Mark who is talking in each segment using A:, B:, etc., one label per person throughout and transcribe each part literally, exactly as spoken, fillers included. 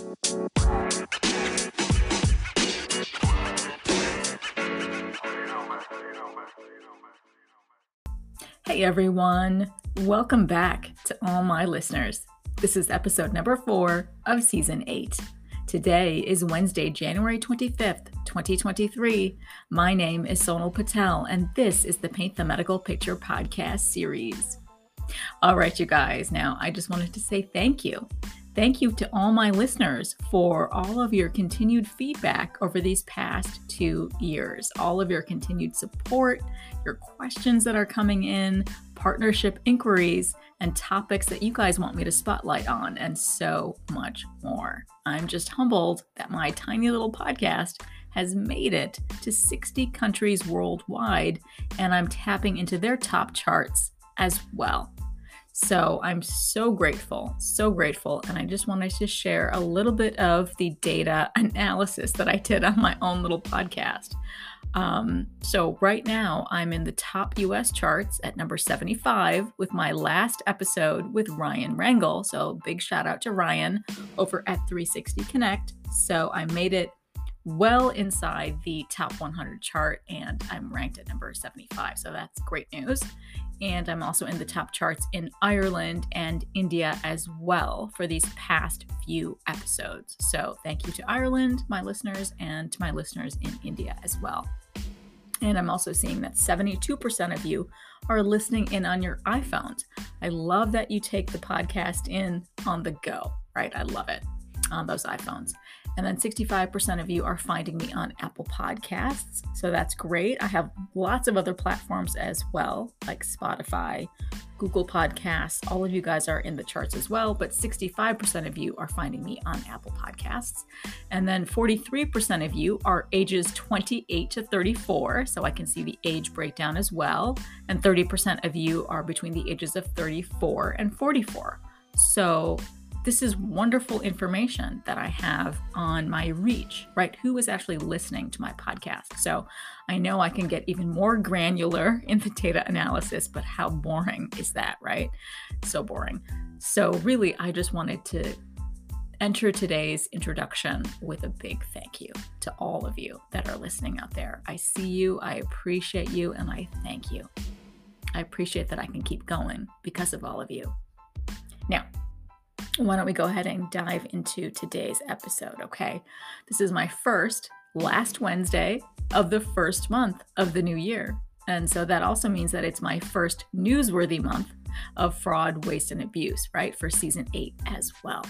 A: Hey everyone, welcome back to all my listeners. This is episode number four of season eight. Today is Wednesday, January twenty-fifth, twenty twenty-three. My name is Sonal Patel, and this is the Paint the Medical Picture podcast series. All right, you guys, now I just wanted to say thank you. Thank you to all my listeners for all of your continued feedback over these past two years, all of your continued support, your questions that are coming in, partnership inquiries, and topics that you guys want me to spotlight on, and so much more. I'm just humbled that my tiny little podcast has made it to sixty countries worldwide, and I'm tapping into their top charts as well. So I'm so grateful, so grateful. And I just wanted to share a little bit of the data analysis that I did on my own little podcast. Um, so right now I'm in the top U S charts at number seventy-five with my last episode with Ryan Rangel. So big shout out to Ryan over at three sixty Connect. So I made it well inside the top one hundred chart and I'm ranked at number seventy-five. So that's great news. And I'm also in the top charts in Ireland and India as well for these past few episodes. So thank you to Ireland, my listeners, and to my listeners in India as well. And I'm also seeing that seventy-two percent of you are listening in on your iPhones. I love that you take the podcast in on the go, right? I love it on those iPhones. And then sixty-five percent of you are finding me on Apple Podcasts. So that's great. I have lots of other platforms as well, like Spotify, Google Podcasts. All of you guys are in the charts as well, but sixty-five percent of you are finding me on Apple Podcasts. And then forty-three percent of you are ages twenty-eight to thirty-four. So I can see the age breakdown as well. And thirty percent of you are between the ages of thirty-four and forty-four. So this is wonderful information that I have on my reach, right? Who is actually listening to my podcast? So I know I can get even more granular in the data analysis, but how boring is that, right? So boring. So really, I just wanted to enter today's introduction with a big thank you to all of you that are listening out there. I see you, I appreciate you, and I thank you. I appreciate that I can keep going because of all of you. Now, why don't we go ahead and dive into today's episode, okay? This is my first, last Wednesday of the first month of the new year. And so that also means that it's my first newsworthy month of fraud, waste, and abuse, right? For season eight as well.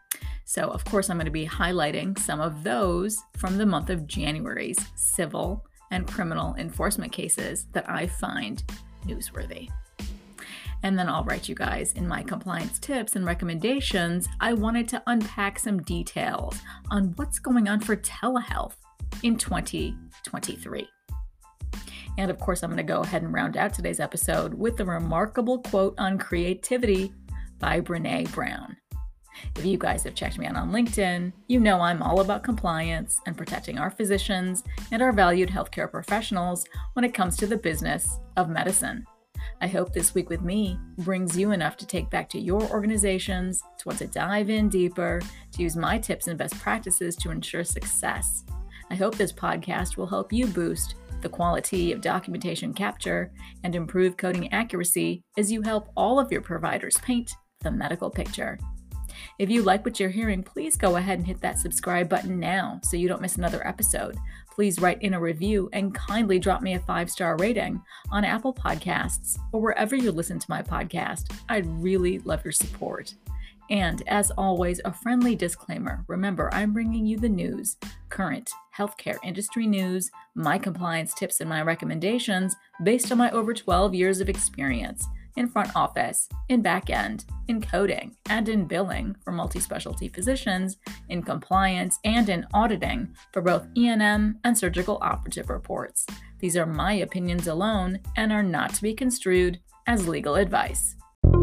A: So of course, I'm going to be highlighting some of those from the month of January's civil and criminal enforcement cases that I find newsworthy. And then I'll write you guys in my compliance tips and recommendations. I wanted to unpack some details on what's going on for telehealth in twenty twenty-three. And of course, I'm going to go ahead and round out today's episode with a remarkable quote on creativity by Brené Brown. If you guys have checked me out on LinkedIn, you know I'm all about compliance and protecting our physicians and our valued healthcare professionals when it comes to the business of medicine. I hope this week with me brings you enough to take back to your organizations, to want to dive in deeper, to use my tips and best practices to ensure success. I hope this podcast will help you boost the quality of documentation capture and improve coding accuracy as you help all of your providers paint the medical picture. If you like what you're hearing, please go ahead and hit that subscribe button now so you don't miss another episode. Please write in a review and kindly drop me a five-star rating on Apple Podcasts or wherever you listen to my podcast. I'd really love your support. And as always, a friendly disclaimer. Remember, I'm bringing you the news, current healthcare industry news, my compliance tips and my recommendations based on my over twelve years of experience in front office, in back end, in coding, and in billing for multi-specialty physicians, in compliance, and in auditing for both E and M and surgical operative reports. These are my opinions alone and are not to be construed as legal advice.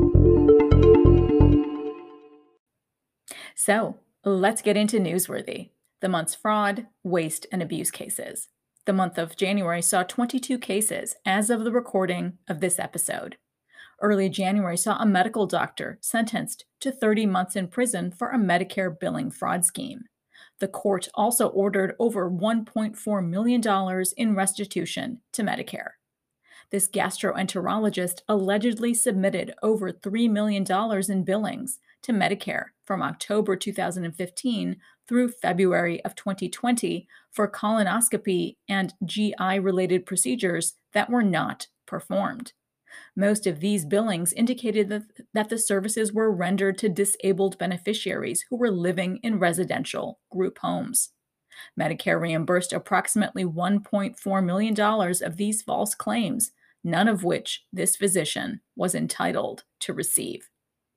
A: So, let's get into newsworthy. The month's fraud, waste, and abuse cases. The month of January saw twenty-two cases as of the recording of this episode. Early January saw a medical doctor sentenced to thirty months in prison for a Medicare billing fraud scheme. The court also ordered over one point four million dollars in restitution to Medicare. This gastroenterologist allegedly submitted over three million dollars in billings to Medicare from October two thousand fifteen through February of twenty twenty for colonoscopy and G I-related procedures that were not performed. Most of these billings indicated that, that the services were rendered to disabled beneficiaries who were living in residential group homes. Medicare reimbursed approximately one point four million dollars of these false claims, none of which this physician was entitled to receive.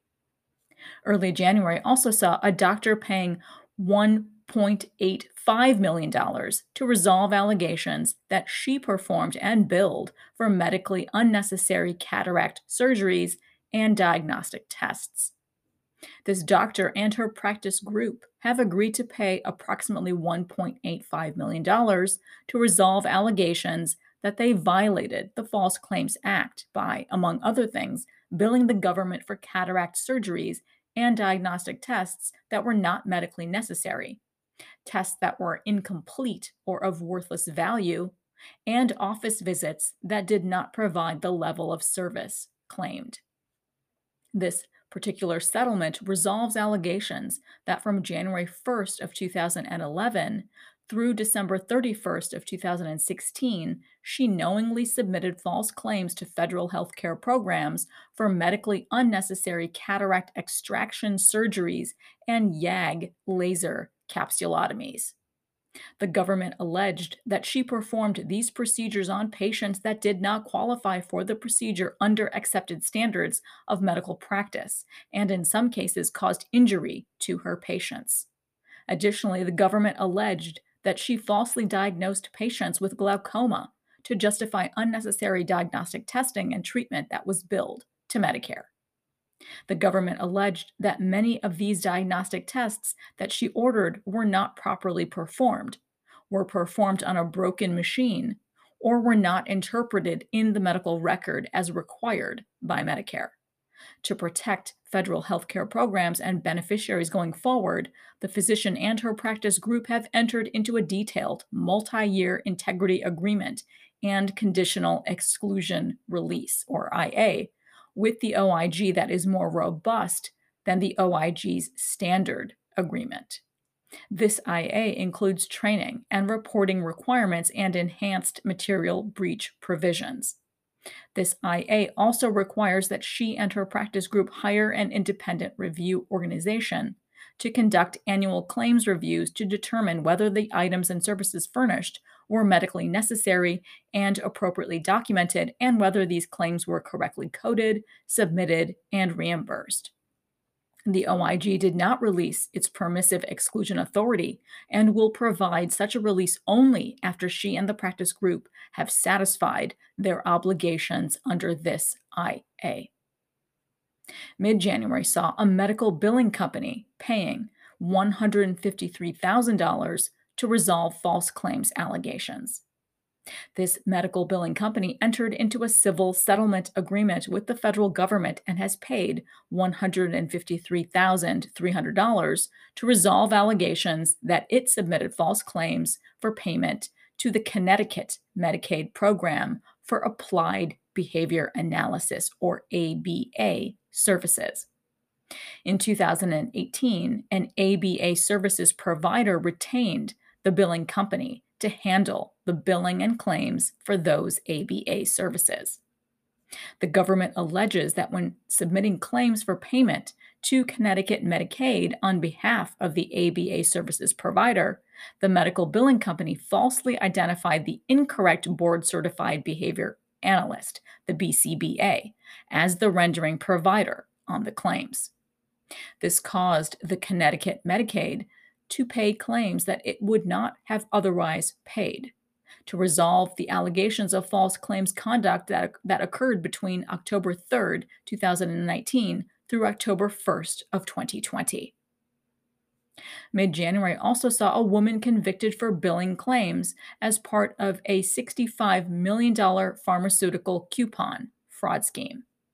A: Early January also saw a doctor paying one point eight five million dollars to resolve allegations that she performed and billed for medically unnecessary cataract surgeries and diagnostic tests. This doctor and her practice group have agreed to pay approximately one point eight five million dollars to resolve allegations that they violated the False Claims Act by, among other things, billing the government for cataract surgeries and diagnostic tests that were not medically necessary, tests that were incomplete or of worthless value, and office visits that did not provide the level of service claimed. This particular settlement resolves allegations that from January first of two thousand eleven through December thirty-first of two thousand sixteen, she knowingly submitted false claims to federal healthcare programs for medically unnecessary cataract extraction surgeries and Y A G laser capsulotomies. The government alleged that she performed these procedures on patients that did not qualify for the procedure under accepted standards of medical practice, and in some cases caused injury to her patients. Additionally, the government alleged that she falsely diagnosed patients with glaucoma to justify unnecessary diagnostic testing and treatment that was billed to Medicare. The government alleged that many of these diagnostic tests that she ordered were not properly performed, were performed on a broken machine, or were not interpreted in the medical record as required by Medicare. To protect federal healthcare programs and beneficiaries going forward, the physician and her practice group have entered into a detailed multi-year integrity agreement and conditional exclusion release, or I A, with the O I G that is more robust than the O I G's standard agreement. This I A includes training and reporting requirements and enhanced material breach provisions. This I A also requires that she and her practice group hire an independent review organization to conduct annual claims reviews to determine whether the items and services furnished were medically necessary and appropriately documented, and whether these claims were correctly coded, submitted, and reimbursed. The O I G did not release its permissive exclusion authority and will provide such a release only after she and the practice group have satisfied their obligations under this I A. Mid-January saw a medical billing company paying one hundred fifty-three thousand dollars to resolve false claims allegations. This medical billing company entered into a civil settlement agreement with the federal government and has paid one hundred fifty-three thousand three hundred dollars to resolve allegations that it submitted false claims for payment to the Connecticut Medicaid Program for Applied Behavior Analysis, or A B A, services. In two thousand eighteen, an A B A services provider retained the billing company to handle the billing and claims for those A B A services. The government alleges that when submitting claims for payment to Connecticut Medicaid on behalf of the A B A services provider, the medical billing company falsely identified the incorrect board-certified behavior analyst, the B C B A, as the rendering provider on the claims. This caused the Connecticut Medicaid to pay claims that it would not have otherwise paid. To resolve the allegations of false claims conduct that, that occurred between October third, two thousand nineteen through October first of twenty twenty. Mid-January also saw a woman convicted for billing claims as part of a sixty-five million dollars pharmaceutical coupon fraud scheme.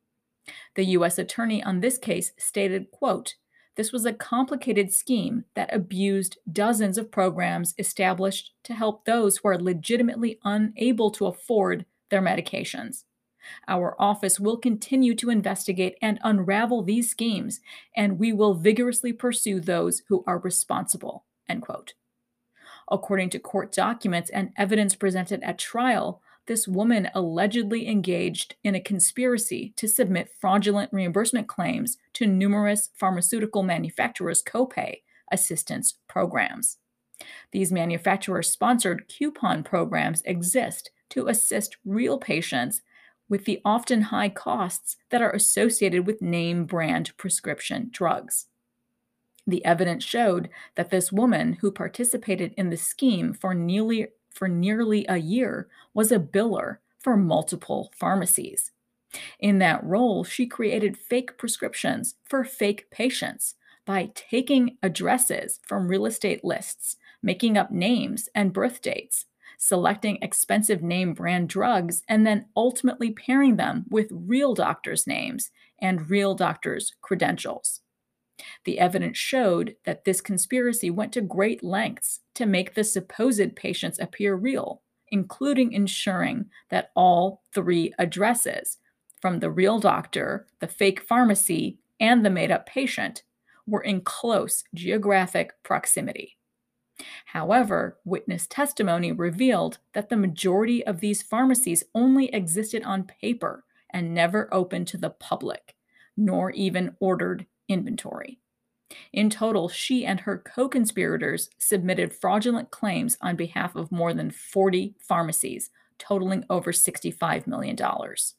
A: The U S attorney on this case stated, quote, "This was a complicated scheme that abused dozens of programs established to help those who are legitimately unable to afford their medications. Our office will continue to investigate and unravel these schemes, and we will vigorously pursue those who are responsible." End quote. According to court documents and evidence presented at trial, this woman allegedly engaged in a conspiracy to submit fraudulent reimbursement claims to numerous pharmaceutical manufacturers' copay assistance programs. These manufacturer-sponsored coupon programs exist to assist real patients with the often high costs that are associated with name brand prescription drugs. The evidence showed that this woman who participated in the scheme for nearly, for nearly a year was a biller for multiple pharmacies. In that role, she created fake prescriptions for fake patients by taking addresses from real estate lists, making up names and birth dates, selecting expensive name brand drugs, and then ultimately pairing them with real doctors' names and real doctors' credentials. The evidence showed that this conspiracy went to great lengths to make the supposed patients appear real, including ensuring that all three addresses, from the real doctor, the fake pharmacy, and the made-up patient, were in close geographic proximity. However, witness testimony revealed that the majority of these pharmacies only existed on paper and never opened to the public, nor even ordered inventory. In total, she and her co-conspirators submitted fraudulent claims on behalf of more than forty pharmacies, totaling over sixty-five million dollars.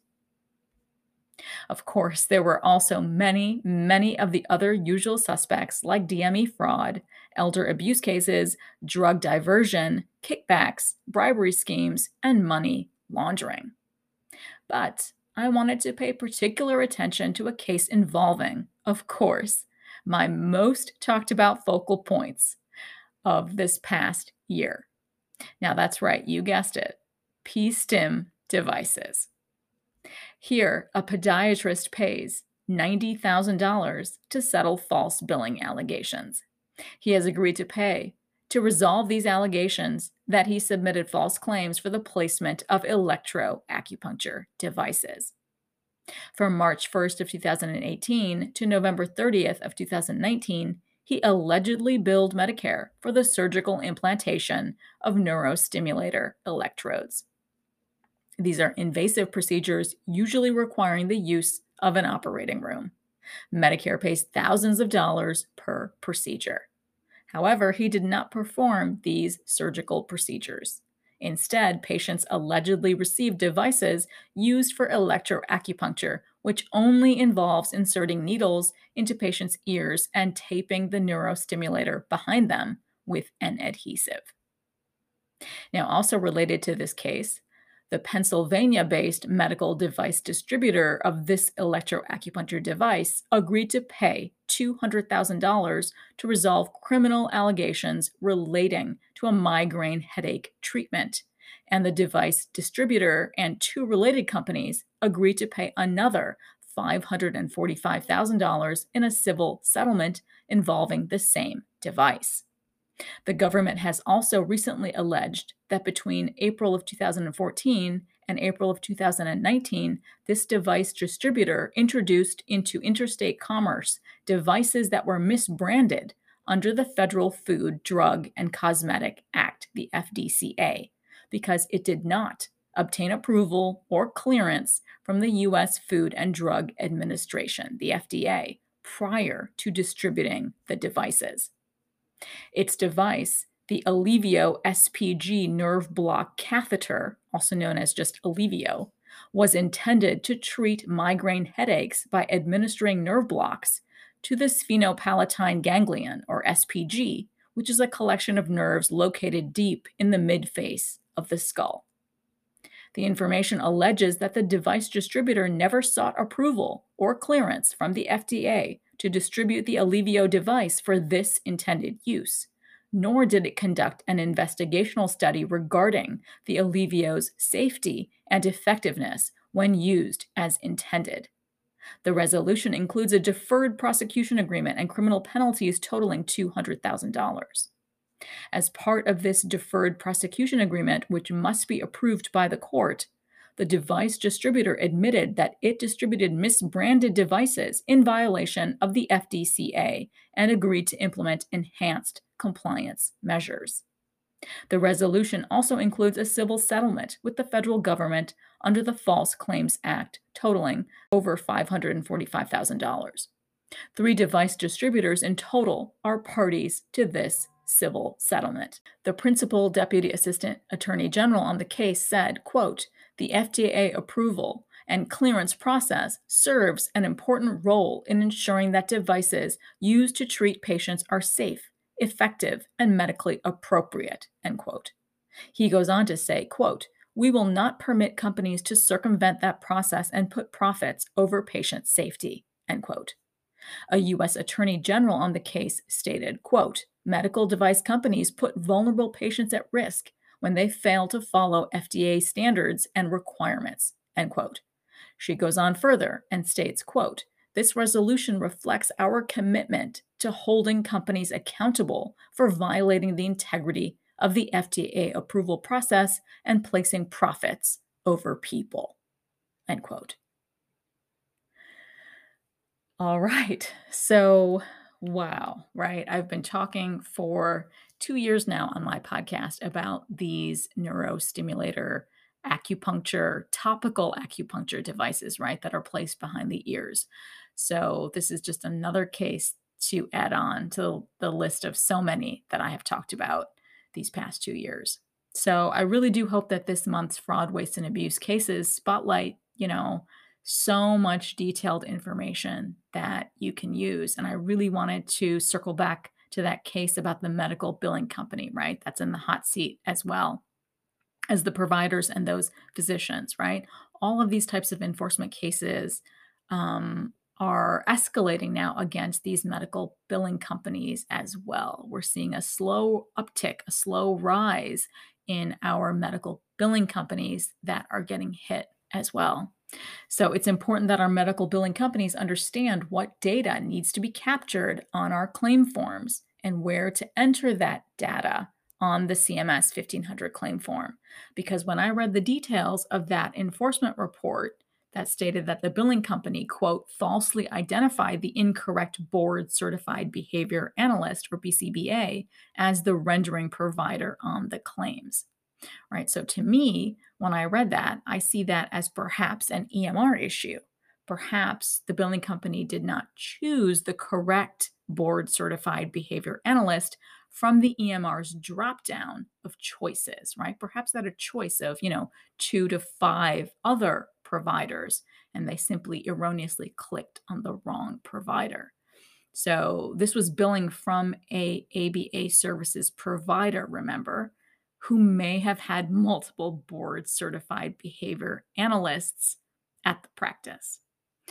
A: Of course, there were also many, many of the other usual suspects like D M E fraud, elder abuse cases, drug diversion, kickbacks, bribery schemes, and money laundering. But I wanted to pay particular attention to a case involving, of course, my most talked about focal points of this past year. Now that's right, you guessed it, P-Stim devices. Here, a podiatrist pays ninety thousand dollars to settle false billing allegations. He has agreed to pay to resolve these allegations that he submitted false claims for the placement of electroacupuncture devices. From March first of two thousand eighteen to November thirtieth of two thousand nineteen, he allegedly billed Medicare for the surgical implantation of neurostimulator electrodes. These are invasive procedures usually requiring the use of an operating room. Medicare pays thousands of dollars per procedure. However, he did not perform these surgical procedures. Instead, patients allegedly received devices used for electroacupuncture, which only involves inserting needles into patients' ears and taping the neurostimulator behind them with an adhesive. Now, also related to this case, the Pennsylvania-based medical device distributor of this electroacupuncture device agreed to pay two hundred thousand dollars to resolve criminal allegations relating to a migraine headache treatment, and the device distributor and two related companies agreed to pay another five hundred forty-five thousand dollars in a civil settlement involving the same device. The government has also recently alleged that between April of two thousand fourteen and April of two thousand nineteen, this device distributor introduced into interstate commerce devices that were misbranded under the Federal Food, Drug, and Cosmetic Act, the F D C A, because it did not obtain approval or clearance from the U S Food and Drug Administration, the F D A, prior to distributing the devices. Its device, the Alevio S P G nerve block catheter, also known as just Alevio, was intended to treat migraine headaches by administering nerve blocks to the sphenopalatine ganglion, or S P G, which is a collection of nerves located deep in the midface of the skull. The information alleges that the device distributor never sought approval or clearance from the F D A to distribute the Alevio device for this intended use, nor did it conduct an investigational study regarding the Alevio's safety and effectiveness when used as intended. The resolution includes a deferred prosecution agreement and criminal penalties totaling two hundred thousand dollars. As part of this deferred prosecution agreement, which must be approved by the court, the device distributor admitted that it distributed misbranded devices in violation of the F D C A and agreed to implement enhanced compliance measures. The resolution also includes a civil settlement with the federal government under the False Claims Act, totaling over five hundred forty-five thousand dollars. Three device distributors in total are parties to this civil settlement. The principal deputy assistant attorney general on the case said, quote, "The F D A approval and clearance process serves an important role in ensuring that devices used to treat patients are safe, effective, and medically appropriate," end quote. He goes on to say, quote, "We will not permit companies to circumvent that process and put profits over patient safety," end quote. A U S attorney general on the case stated, quote, "Medical device companies put vulnerable patients at risk when they fail to follow F D A standards and requirements," end quote. She goes on further and states, quote, "This resolution reflects our commitment to holding companies accountable for violating the integrity of the F D A approval process and placing profits over people," end quote. All right. So, wow, right? I've been talking for two years now on my podcast about these neurostimulator acupuncture, topical acupuncture devices, right, that are placed behind the ears. So, this is just another case to add on to the list of so many that I have talked about these past two years. So, I really do hope that this month's fraud, waste, and abuse cases spotlight, you know, so much detailed information that you can use. And I really wanted to circle back to that case about the medical billing company, right? That's in the hot seat as well as the providers and those physicians, right? All of these types of enforcement cases um, are escalating now against these medical billing companies as well. We're seeing a slow uptick, a slow rise in our medical billing companies that are getting hit as well. So it's important that our medical billing companies understand what data needs to be captured on our claim forms and where to enter that data on the C M S fifteen hundred claim form. Because when I read the details of that enforcement report that stated that the billing company, quote, falsely identified the incorrect board certified behavior analyst, or B C B A, as the rendering provider on the claims. Right. So to me, when I read that, I see that as perhaps an E M R issue. Perhaps the billing company did not choose the correct board certified behavior analyst from the E M R's dropdown of choices, right? Perhaps that a choice of, you know, two to five other providers, and they simply erroneously clicked on the wrong provider. So this was billing from a ABA services provider, remember, who may have had multiple board certified behavior analysts at the practice.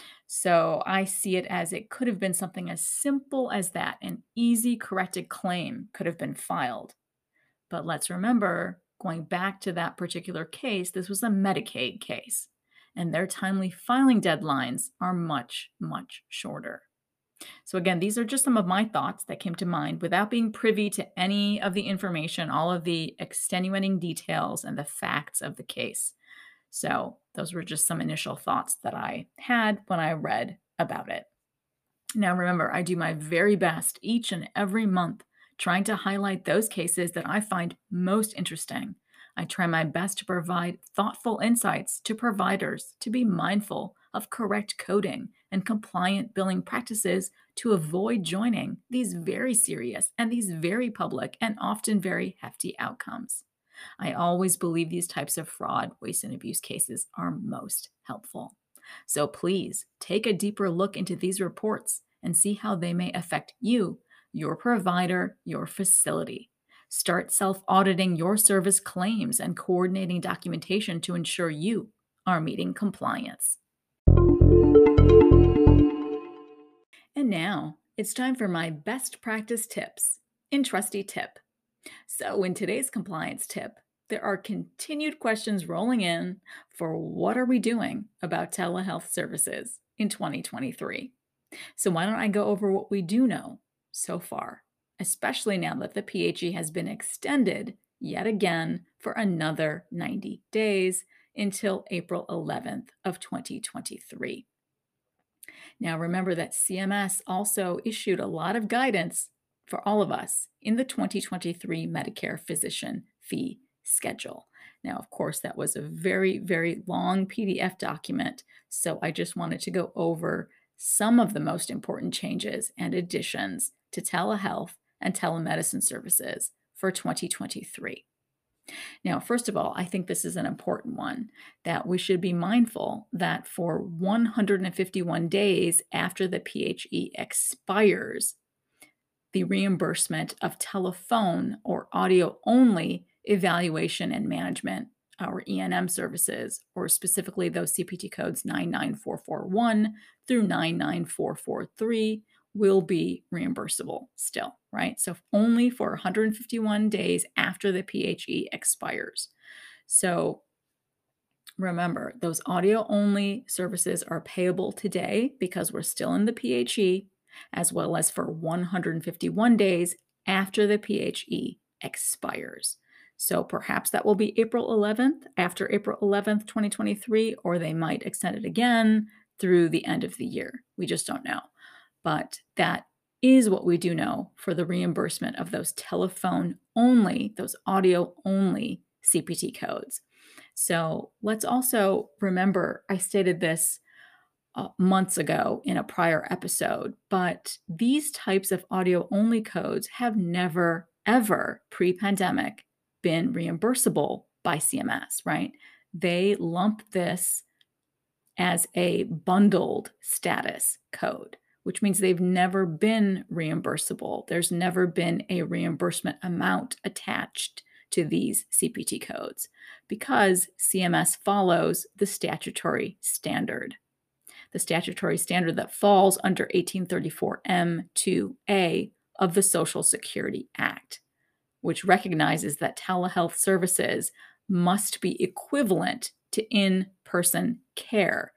A: So I see it as it could have been something as simple as that. An easy corrected claim could have been filed. But let's remember, going back to that particular case, this was a Medicaid case, and their timely filing deadlines are much, much shorter. So again, these are just some of my thoughts that came to mind without being privy to any of the information, all of the extenuating details and the facts of the case. So those were just some initial thoughts that I had when I read about it. Now remember, I do my very best each and every month trying to highlight those cases that I find most interesting. I try my best to provide thoughtful insights to providers to be mindful of correct coding and compliant billing practices to avoid joining these very serious and these very public and often very hefty outcomes. I always believe these types of fraud, waste, and abuse cases are most helpful. So please take a deeper look into these reports and see how they may affect you, your provider, your facility. Start self-auditing your service claims and coordinating documentation to ensure you are meeting compliance. And now it's time for my best practice tips in Trusty Tip. So in today's compliance tip, there are continued questions rolling in for what are we doing about telehealth services? in twenty twenty-three. So why don't I go over what we do know so far, especially now that the P H E has been extended yet again for another ninety days until April eleventh of twenty twenty-three. Now remember that C M S also issued a lot of guidance for all of us in the twenty twenty-three Medicare physician fee schedule. Now, of course, that was a very, very long P D F document, so I just wanted to go over some of the most important changes and additions to telehealth and telemedicine services for twenty twenty-three. Now, first of all, I think this is an important one, that we should be mindful that for one hundred fifty-one days after the P H E expires, the reimbursement of telephone or audio-only evaluation and management, our E N M services, or specifically those C P T codes nine nine four four one through nine nine four four three, will be reimbursable still, right? So only for one hundred fifty-one days after the P H E expires. So remember, those audio-only services are payable today because we're still in the P H E, as well as for one hundred fifty-one days after the P H E expires. So perhaps that will be April eleventh, after April eleventh, twenty twenty-three, or they might extend it again through the end of the year. We just don't know. But that is what we do know for the reimbursement of those telephone only, those audio only C P T codes. So let's also remember, I stated this uh, months ago in a prior episode, but these types of audio only codes have never, ever pre-pandemic been reimbursable by C M S, right? They lump this as a bundled status code, which means they've never been reimbursable. There's never been a reimbursement amount attached to these C P T codes because C M S follows the statutory standard, the statutory standard that falls under eighteen thirty-four M two A of the Social Security Act, which recognizes that telehealth services must be equivalent to in-person care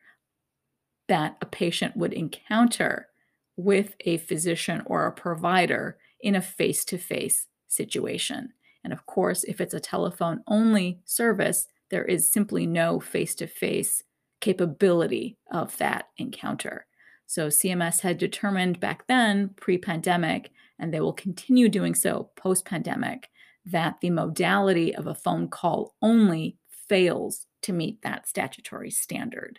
A: that a patient would encounter with a physician or a provider in a face-to-face situation. And of course, if it's a telephone-only service, there is simply no face-to-face capability of that encounter. So C M S had determined back then, pre-pandemic, and they will continue doing so post-pandemic, that the modality of a phone call only fails to meet that statutory standard.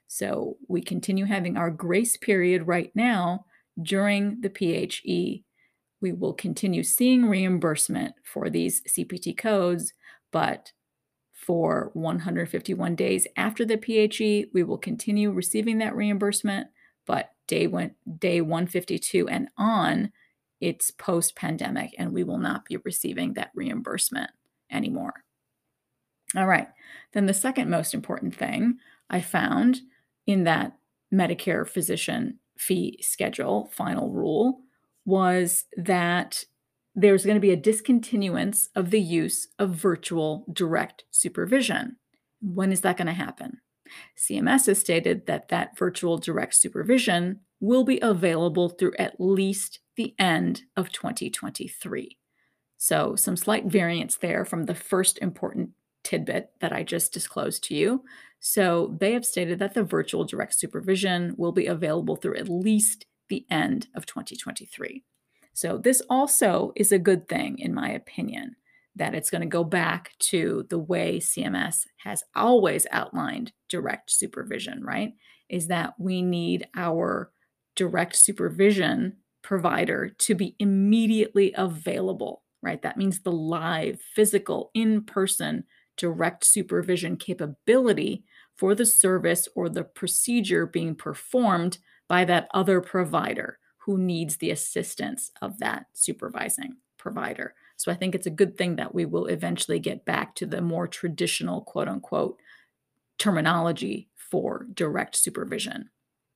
A: So we continue having our grace period right now during the P H E. We will continue seeing reimbursement for these C P T codes, but for one hundred fifty-one days after the P H E, we will continue receiving that reimbursement, but day one, day one fifty-two and on, it's post-pandemic, and we will not be receiving that reimbursement anymore. All right, then the second most important thing I found in that Medicare physician fee schedule final rule was that there's going to be a discontinuance of the use of virtual direct supervision. When is that going to happen? C M S has stated that that virtual direct supervision will be available through at least the end of twenty twenty-three. So some slight variance there from the first important tidbit that I just disclosed to you. So they have stated that the virtual direct supervision will be available through at least the end of twenty twenty-three. So this also is a good thing, in my opinion, that it's going to go back to the way C M S has always outlined direct supervision, right? Is that we need our direct supervision provider to be immediately available, right? That means the live, physical, in-person direct supervision capability for the service or the procedure being performed by that other provider who needs the assistance of that supervising provider. So I think it's a good thing that we will eventually get back to the more traditional, quote unquote, terminology for direct supervision.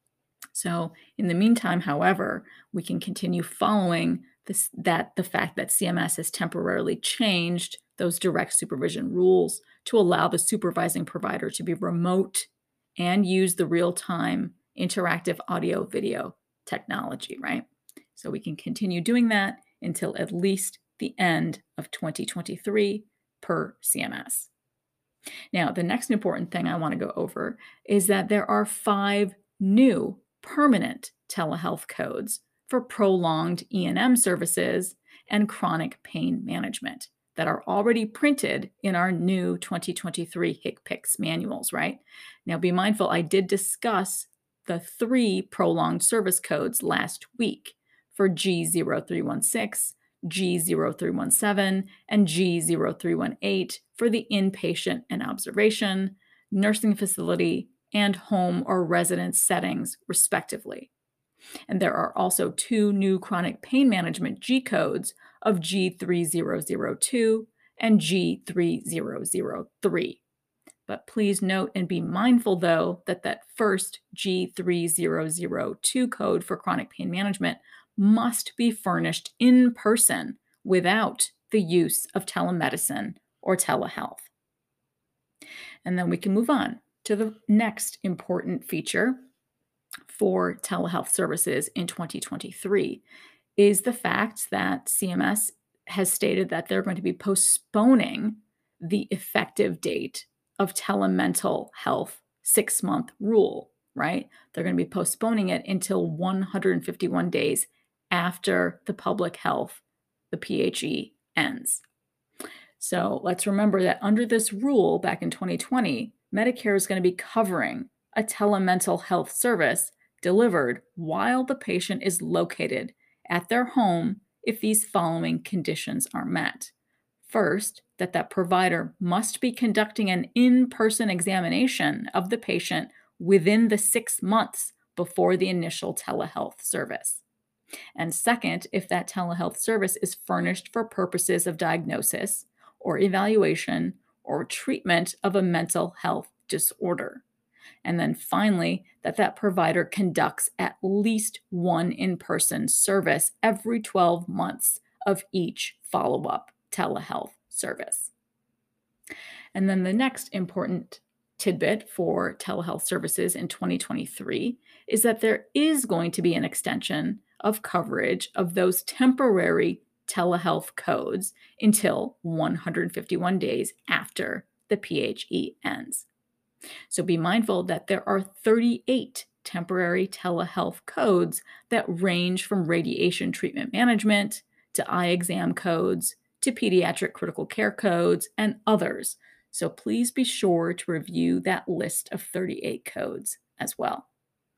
A: So in the meantime, however, we can continue following this, that the fact that C M S has temporarily changed those direct supervision rules to allow the supervising provider to be remote and use the real-time interactive audio video technology, right? So we can continue doing that until at least the end of twenty twenty-three per C M S. Now, the next important thing I want to go over is that there are five new permanent telehealth codes for prolonged E and M services and chronic pain management that are already printed in our new twenty twenty-three HCPCS manuals, right? Now, be mindful, I did discuss the three prolonged service codes last week for G zero three one six, G zero three one seven, and G zero three one eight for the inpatient and observation, nursing facility, and home or residence settings, respectively. And there are also two new chronic pain management G codes of G three zero zero two and G three zero zero three. But please note and be mindful, though, that that first G three zero zero two code for chronic pain management must be furnished in person without the use of telemedicine or telehealth. And then we can move on to the next important feature for telehealth services in twenty twenty-three is the fact that C M S has stated that they're going to be postponing the effective date of telemental health six-month rule, right? They're going to be postponing it until one hundred fifty-one days after the public health, the P H E, ends. So let's remember that under this rule back in twenty twenty, Medicare is going to be covering a telemental health service delivered while the patient is located at their home if these following conditions are met. First, that that provider must be conducting an in-person examination of the patient within the six months before the initial telehealth service. And second, if that telehealth service is furnished for purposes of diagnosis or evaluation or treatment of a mental health disorder. And then finally, that that provider conducts at least one in-person service every twelve months of each follow-up telehealth service. And then the next important tidbit for telehealth services in twenty twenty-three is that there is going to be an extension of coverage of those temporary telehealth codes until one hundred fifty-one days after the P H E ends. So be mindful that there are thirty-eight temporary telehealth codes that range from radiation treatment management to eye exam codes to pediatric critical care codes and others. So please be sure to review that list of thirty-eight codes as well.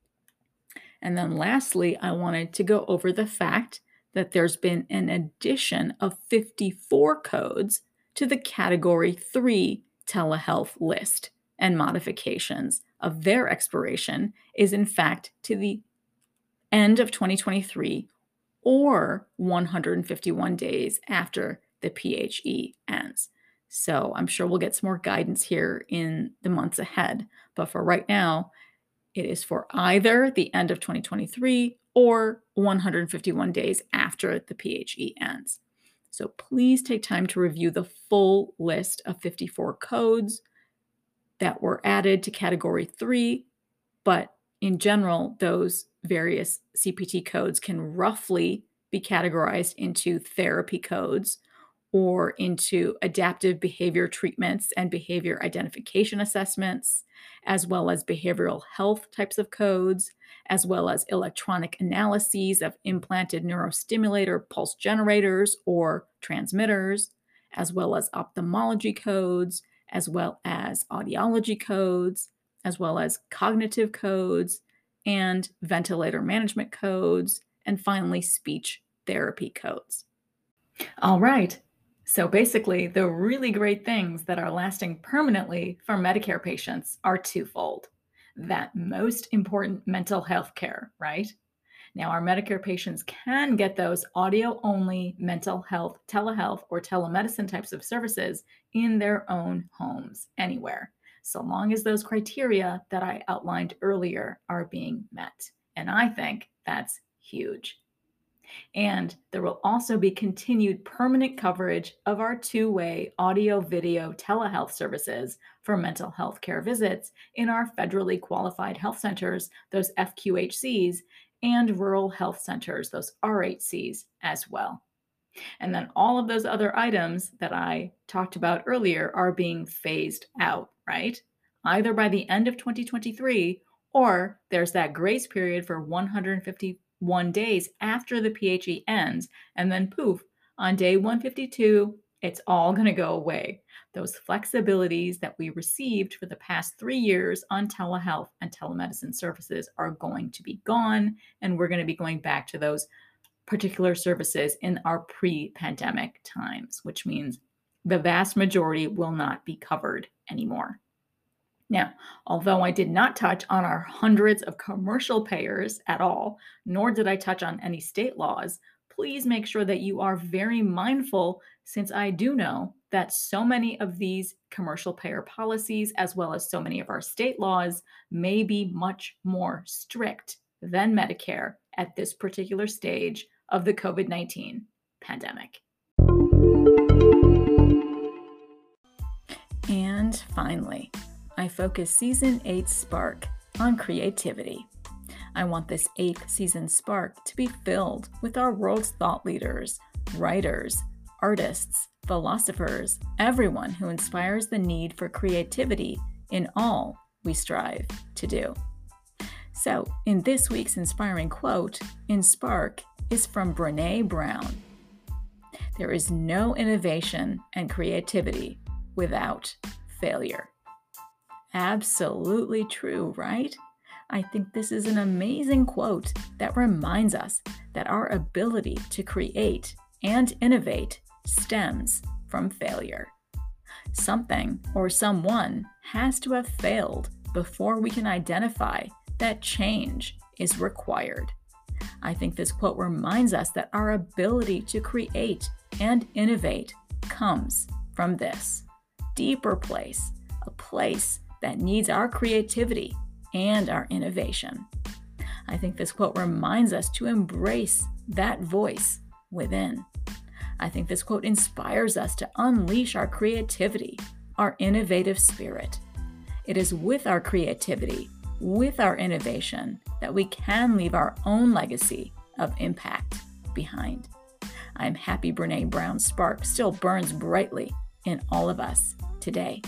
A: And then lastly, I wanted to go over the fact that there's been an addition of fifty-four codes to the Category three telehealth list, and modifications of their expiration is in fact to the end of twenty twenty-three or one hundred fifty-one days after the P H E ends. So I'm sure we'll get some more guidance here in the months ahead. But for right now, it is for either the end of twenty twenty-three or one hundred fifty-one days after the P H E ends. So please take time to review the full list of fifty-four codes that were added to Category three, but in general, those various C P T codes can roughly be categorized into therapy codes or into adaptive behavior treatments and behavior identification assessments, as well as behavioral health types of codes, as well as electronic analyses of implanted neurostimulator pulse generators or transmitters, as well as ophthalmology codes, as well as audiology codes, as well as cognitive codes, and ventilator management codes, and finally, speech therapy codes. All right. So basically, the really great things that are lasting permanently for Medicare patients are twofold. That most important mental health care, right? Now, our Medicare patients can get those audio-only mental health, telehealth, or telemedicine types of services in their own homes, anywhere, so long as those criteria that I outlined earlier are being met. And I think that's huge. And there will also be continued permanent coverage of our two-way audio-video telehealth services for mental health care visits in our federally qualified health centers, those F Q H Cs, and rural health centers, those R H Cs as well. And then all of those other items that I talked about earlier are being phased out, right? Either by the end of twenty twenty-three, or there's that grace period for one hundred fifty-one days after the P H E ends, and then poof, on day one hundred fifty-two, it's all going to go away. Those flexibilities that we received for the past three years on telehealth and telemedicine services are going to be gone, and we're going to be going back to those particular services in our pre-pandemic times, which means the vast majority will not be covered anymore. Now, although I did not touch on our hundreds of commercial payers at all, nor did I touch on any state laws, please make sure that you are very mindful, since I do know that so many of these commercial payer policies, as well as so many of our state laws, may be much more strict than Medicare at this particular stage of the COVID nineteen pandemic. And finally, I focus Season eight Spark on creativity. I want this eighth season Spark to be filled with our world's thought leaders, writers, artists, philosophers, everyone who inspires the need for creativity in all we strive to do. So, in this week's inspiring quote in Spark is from Brené Brown. There is no innovation and creativity without failure. Absolutely true, right? I think this is an amazing quote that reminds us that our ability to create and innovate stems from failure. Something or someone has to have failed before we can identify that change is required. I think this quote reminds us that our ability to create and innovate comes from this deeper place, a place that needs our creativity and our innovation. I think this quote reminds us to embrace that voice within. I think this quote inspires us to unleash our creativity, our innovative spirit. It is with our creativity, with our innovation, that we can leave our own legacy of impact behind. I'm happy Brené Brown's spark still burns brightly in all of us today.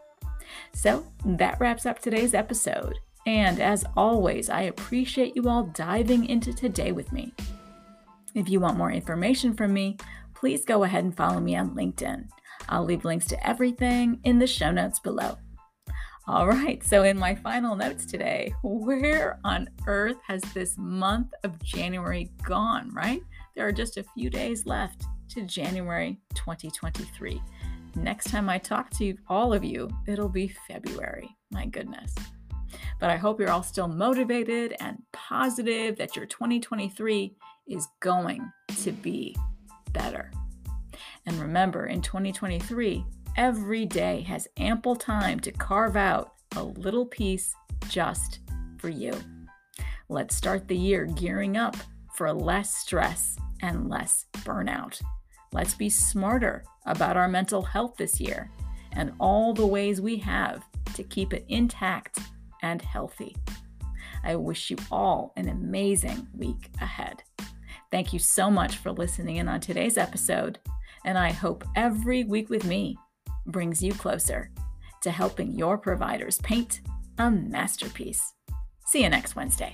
A: So that wraps up today's episode. And as always, I appreciate you all diving into today with me. If you want more information from me, please go ahead and follow me on LinkedIn. I'll leave links to everything in the show notes below. All right, so in my final notes today, where on earth has this month of January gone, right? There are just a few days left to January twenty twenty-three. Next time I talk to all of you, it'll be February. My goodness. But I hope you're all still motivated and positive that your twenty twenty-three is going to be better. And remember, in twenty twenty-three, every day has ample time to carve out a little piece just for you. Let's start the year gearing up for less stress and less burnout. Let's be smarter about our mental health this year and all the ways we have to keep it intact and healthy. I wish you all an amazing week ahead. Thank you so much for listening in on today's episode, and I hope every week with me brings you closer to helping your providers paint a masterpiece. See you next Wednesday.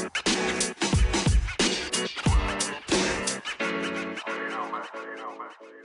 A: You know, man. You know, man.